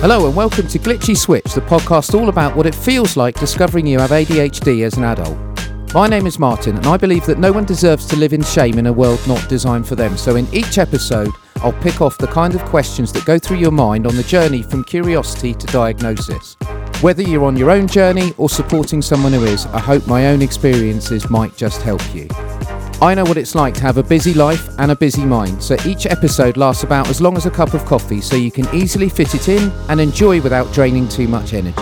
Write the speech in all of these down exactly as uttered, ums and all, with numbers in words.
Hello and welcome to Glitchy Switch, the podcast all about what it feels like discovering you have A D H D as an adult. My name is Martin and I believe that no one deserves to live in shame in a world not designed for them. So in each episode, I'll pick off the kind of questions that go through your mind on the journey from curiosity to diagnosis. Whether you're on your own journey or supporting someone who is, I hope my own experiences might just help you. I know what it's like to have a busy life and a busy mind, so each episode lasts about as long as a cup of coffee so you can easily fit it in and enjoy without draining too much energy.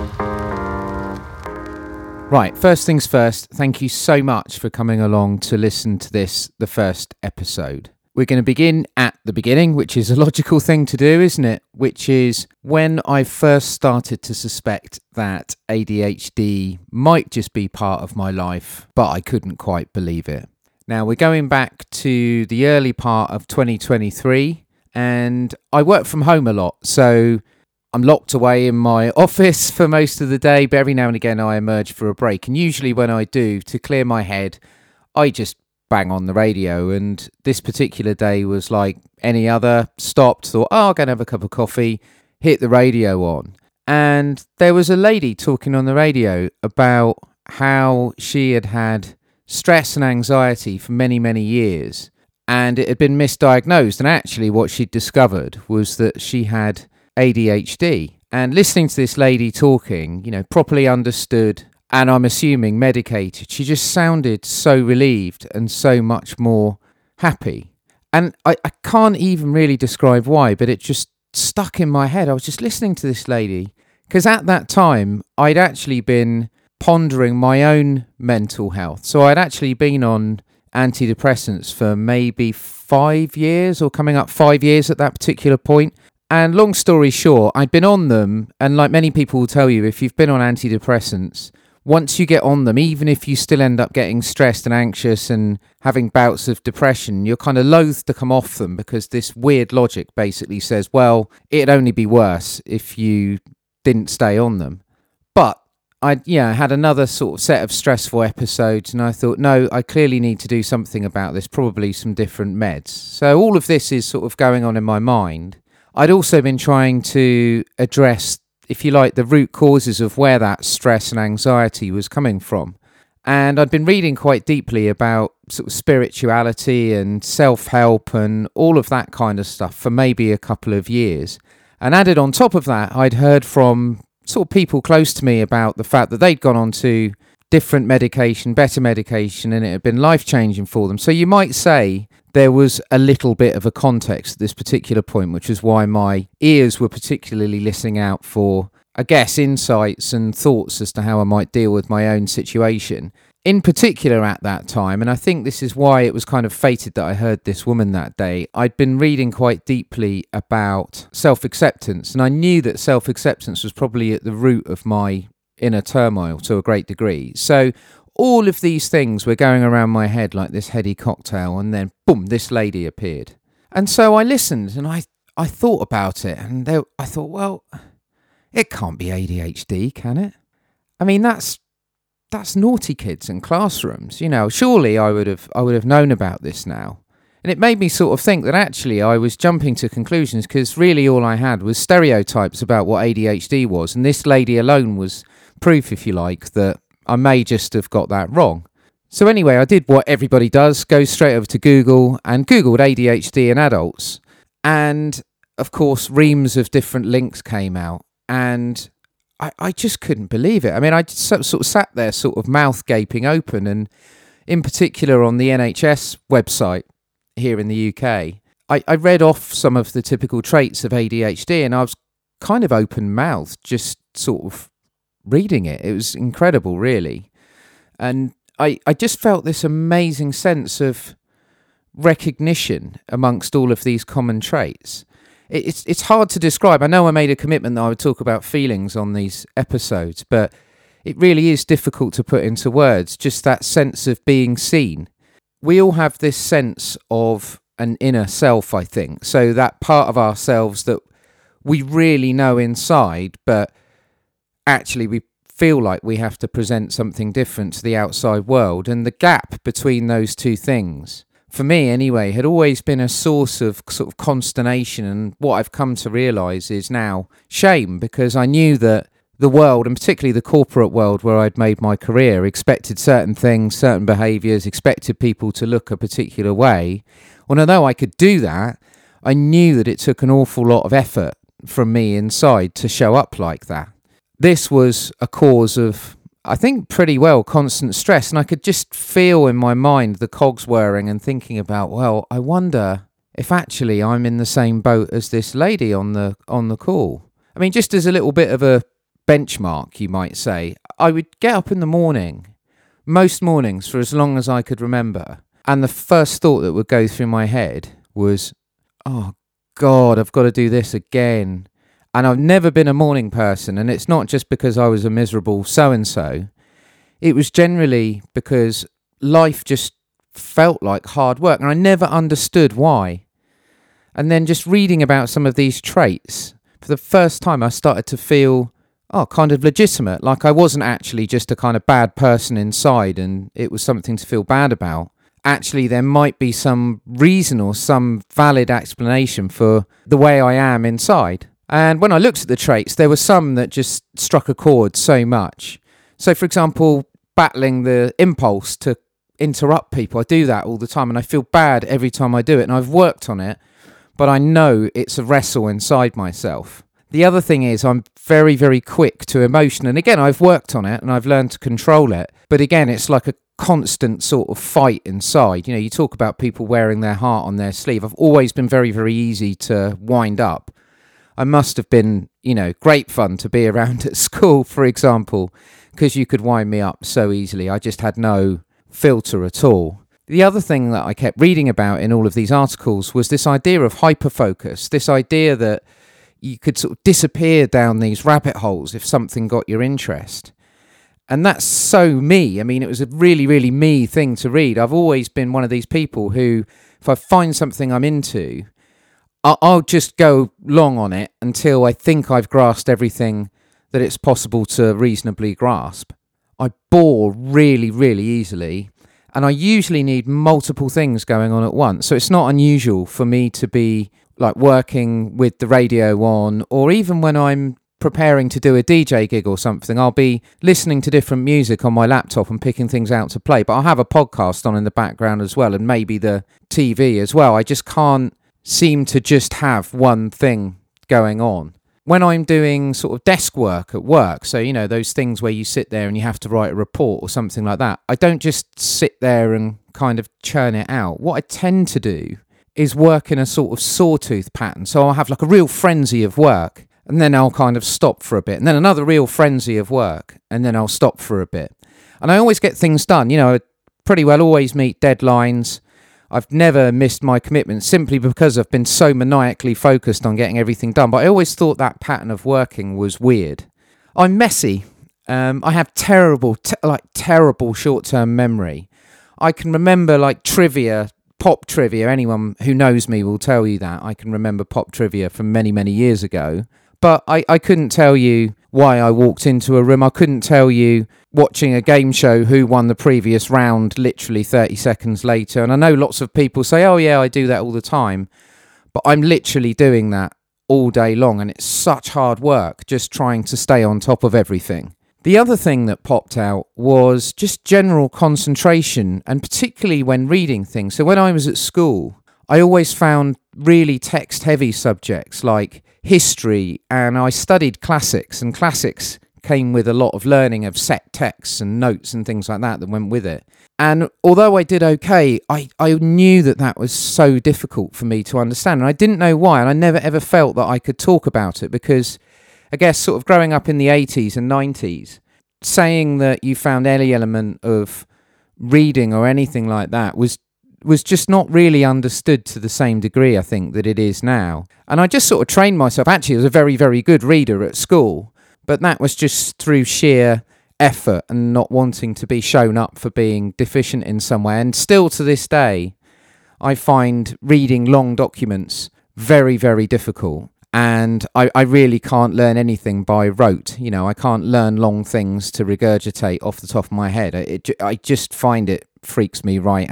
Right, first things first, thank you so much for coming along to listen to this, the first episode. We're going to begin at the beginning, which is a logical thing to do, isn't it? Which is when I first started to suspect that A D H D might just be part of my life, but I couldn't quite believe it. Now, we're going back to the early part of twenty twenty-three, and I work from home a lot, so I'm locked away in my office for most of the day, but every now and again I emerge for a break. And usually when I do, to clear my head, I just bang on the radio. And this particular day was like any other. Stopped, thought, oh, I'll go and have a cup of coffee, hit the radio on. And there was a lady talking on the radio about how she had had stress and anxiety for many, many years. And it had been misdiagnosed. And actually what she'd discovered was that she had A D H D. And listening to this lady talking, you know, properly understood, and I'm assuming medicated, she just sounded so relieved and so much more happy. And I, I can't even really describe why, but it just stuck in my head. I was just listening to this lady, because at that time, I'd actually been pondering my own mental health. So I'd actually been on antidepressants for maybe five years or coming up five years at that particular point. And long story short, I'd been on them, and like many people will tell you, if you've been on antidepressants, once you get on them, even if you still end up getting stressed and anxious and having bouts of depression, you're kind of loath to come off them because this weird logic basically says, well, it'd only be worse if you didn't stay on them. But I yeah, had another sort of set of stressful episodes, and I thought, no, I clearly need to do something about this, probably some different meds. So all of this is sort of going on in my mind. I'd also been trying to address, if you like, the root causes of where that stress and anxiety was coming from. And I'd been reading quite deeply about sort of spirituality and self-help and all of that kind of stuff for maybe a couple of years. And added on top of that, I'd heard from sort of people close to me about the fact that they'd gone on to different medication, better medication, and it had been life-changing for them. So you might say there was a little bit of a context at this particular point, which is why my ears were particularly listening out for, I guess, insights and thoughts as to how I might deal with my own situation. In particular at that time, and I think this is why it was kind of fated that I heard this woman that day, I'd been reading quite deeply about self-acceptance, and I knew that self-acceptance was probably at the root of my inner turmoil to a great degree. So all of these things were going around my head like this heady cocktail, and then boom, this lady appeared. And so I listened and I, I thought about it, and there, I thought, well, it can't be A D H D, can it? I mean, that's that's naughty kids in classrooms. You know, surely I would have I would have known about this now. And it made me sort of think that actually I was jumping to conclusions because really all I had was stereotypes about what A D H D was, and this lady alone was proof, if you like, that I may just have got that wrong. So anyway, I did what everybody does, go straight over to Google and Googled A D H D in adults. And of course, reams of different links came out, and I, I just couldn't believe it. I mean, I just sort of sat there sort of mouth gaping open, and in particular on the N H S website here in the U K, I, I read off some of the typical traits of A D H D, and I was kind of open-mouthed, just sort of reading it. It was incredible, really. And I, I just felt this amazing sense of recognition amongst all of these common traits. It, it's it's hard to describe. I know I made a commitment that I would talk about feelings on these episodes, but it really is difficult to put into words, just that sense of being seen. We all have this sense of an inner self, I think. So that part of ourselves that we really know inside, but actually we feel like we have to present something different to the outside world. And the gap between those two things for me anyway, had always been a source of sort of consternation, and what I've come to realise is now shame, because I knew that the world, and particularly the corporate world where I'd made my career, expected certain things, certain behaviours, expected people to look a particular way. And although I could do that, I knew that it took an awful lot of effort from me inside to show up like that. This was a cause of, I think, pretty well constant stress, and I could just feel in my mind the cogs whirring and thinking about, well, I wonder if actually I'm in the same boat as this lady on the on the call. I mean, just as a little bit of a benchmark, you might say, I would get up in the morning, most mornings for as long as I could remember, and the first thought that would go through my head was, oh God, I've got to do this again. And I've never been a morning person, and it's not just because I was a miserable so-and-so. It was generally because life just felt like hard work, and I never understood why. And then just reading about some of these traits, for the first time I started to feel, oh, kind of legitimate, like I wasn't actually just a kind of bad person inside and it was something to feel bad about. Actually, there might be some reason or some valid explanation for the way I am inside. And when I looked at the traits, there were some that just struck a chord so much. So, for example, battling the impulse to interrupt people. I do that all the time, and I feel bad every time I do it. And I've worked on it, but I know it's a wrestle inside myself. The other thing is I'm very, very quick to emotion. And again, I've worked on it and I've learned to control it. But again, it's like a constant sort of fight inside. You know, you talk about people wearing their heart on their sleeve. I've always been very, very easy to wind up. I must have been, you know, great fun to be around at school, for example, because you could wind me up so easily. I just had no filter at all. The other thing that I kept reading about in all of these articles was this idea of hyperfocus, this idea that you could sort of disappear down these rabbit holes if something got your interest. And that's so me. I mean, it was a really, really me thing to read. I've always been one of these people who, if I find something I'm into, I'll just go long on it until I think I've grasped everything that it's possible to reasonably grasp. I bore really, really easily, and I usually need multiple things going on at once. So it's not unusual for me to be like working with the radio on, or even when I'm preparing to do a D J gig or something, I'll be listening to different music on my laptop and picking things out to play. But I'll have a podcast on in the background as well, and maybe the T V as well. I just can't seem to just have one thing going on. When I'm doing sort of desk work at work, so, you know, those things where you sit there and you have to write a report or something like that, I don't just sit there and kind of churn it out. What I tend to do is work in a sort of sawtooth pattern. So I'll have like a real frenzy of work, and then I'll kind of stop for a bit, and then another real frenzy of work, and then I'll stop for a bit. And I always get things done. You know, I pretty well always meet deadlines. I've never missed my commitments simply because I've been so maniacally focused on getting everything done. But I always thought that pattern of working was weird. I'm messy. Um, I have terrible, te- like terrible short-term memory. I can remember like trivia, pop trivia. Anyone who knows me will tell you that. I can remember pop trivia from many, many years ago. But I, I couldn't tell you why I walked into a room. I couldn't tell you, watching a game show, who won the previous round literally thirty seconds later. And I know lots of people say, oh yeah, I do that all the time. But I'm literally doing that all day long. And it's such hard work just trying to stay on top of everything. The other thing that popped out was just general concentration, and particularly when reading things. So when I was at school, I always found really text-heavy subjects like history, and I studied classics, and classics came with a lot of learning of set texts and notes and things like that that went with it. And although I did okay, I, I knew that that was so difficult for me to understand, and I didn't know why, and I never ever felt that I could talk about it, because I guess sort of growing up in the eighties and nineties, saying that you found any element of reading or anything like that was was just not really understood to the same degree, I think, that it is now. And I just sort of trained myself. Actually, I was a very, very good reader at school, but that was just through sheer effort and not wanting to be shown up for being deficient in some way. And still to this day, I find reading long documents very, very difficult. And I, I really can't learn anything by rote. You know, I can't learn long things to regurgitate off the top of my head. It, I just find it freaks me right out.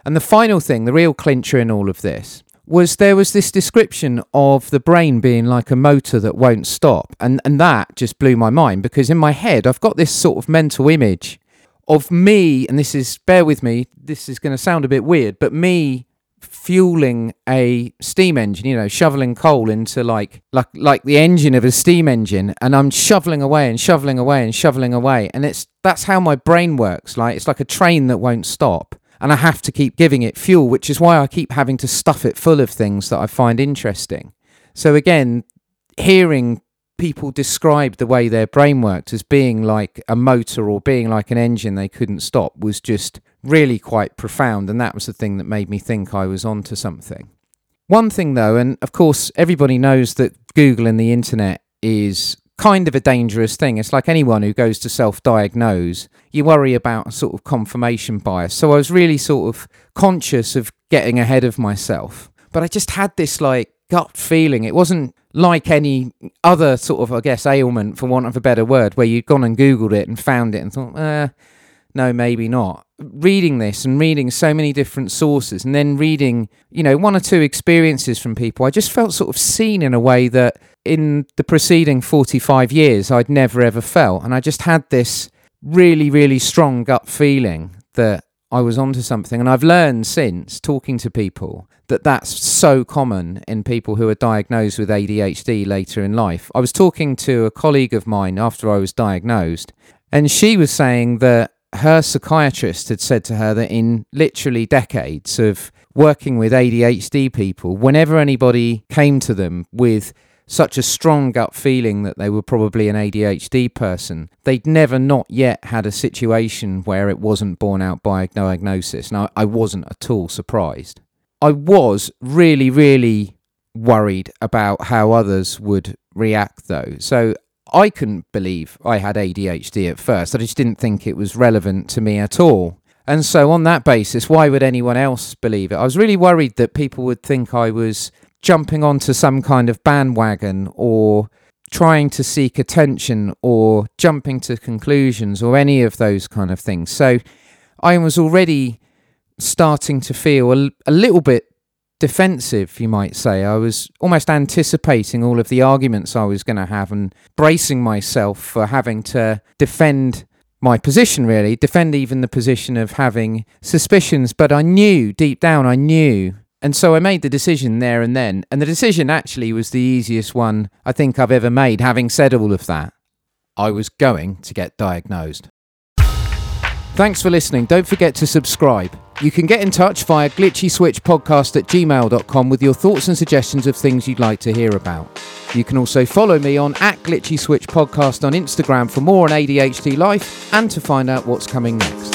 And the final thing, the real clincher in all of this, was there was this description of the brain being like a motor that won't stop. And, and that just blew my mind, because in my head, I've got this sort of mental image of me, and this is, bear with me, this is going to sound a bit weird, but me fueling a steam engine, you know, shoveling coal into like, like, like the engine of a steam engine, and I'm shoveling away and shoveling away and shoveling away. And it's, that's how my brain works. Like, it's like a train that won't stop. And I have to keep giving it fuel, which is why I keep having to stuff it full of things that I find interesting. So again, hearing people describe the way their brain worked as being like a motor or being like an engine they couldn't stop was just really quite profound. And that was the thing that made me think I was onto something. One thing though, and of course everybody knows that Google and the internet is kind of a dangerous thing. It's like anyone who goes to self-diagnose, you worry about sort of confirmation bias. So I was really sort of conscious of getting ahead of myself. But I just had this like gut feeling. It wasn't like any other sort of, I guess, ailment, for want of a better word, where you'd gone and Googled it and found it and thought, eh, no, maybe not. Reading this and reading so many different sources, and then reading, you know, one or two experiences from people, I just felt sort of seen in a way that in the preceding forty-five years I'd never ever felt. And I just had this really, really strong gut feeling that I was onto something. And I've learned since talking to people that that's so common in people who are diagnosed with A D H D later in life. I was talking to a colleague of mine after I was diagnosed, and she was saying that her psychiatrist had said to her that in literally decades of working with A D H D people, whenever anybody came to them with such a strong gut feeling that they were probably an A D H D person, they'd never not yet had a situation where it wasn't borne out by a diagnosis. Now, I wasn't at all surprised. I was really, really worried about how others would react, though. So I couldn't believe I had A D H D at first. I just didn't think it was relevant to me at all. And so on that basis, why would anyone else believe it? I was really worried that people would think I was jumping onto some kind of bandwagon or trying to seek attention or jumping to conclusions or any of those kind of things. So I was already starting to feel a, a little bit defensive, you might say. I was almost anticipating all of the arguments I was going to have and bracing myself for having to defend my position, really, defend even the position of having suspicions. But I knew, deep down, I knew. And so I made the decision there and then. And the decision actually was the easiest one I think I've ever made, having said all of that. I was going to get diagnosed. Thanks for listening. Don't forget to subscribe. You can get in touch via glitchyswitchpodcast at gmail dot com with your thoughts and suggestions of things you'd like to hear about. You can also follow me on at glitchyswitchpodcast on Instagram for more on A D H D life and to find out what's coming next.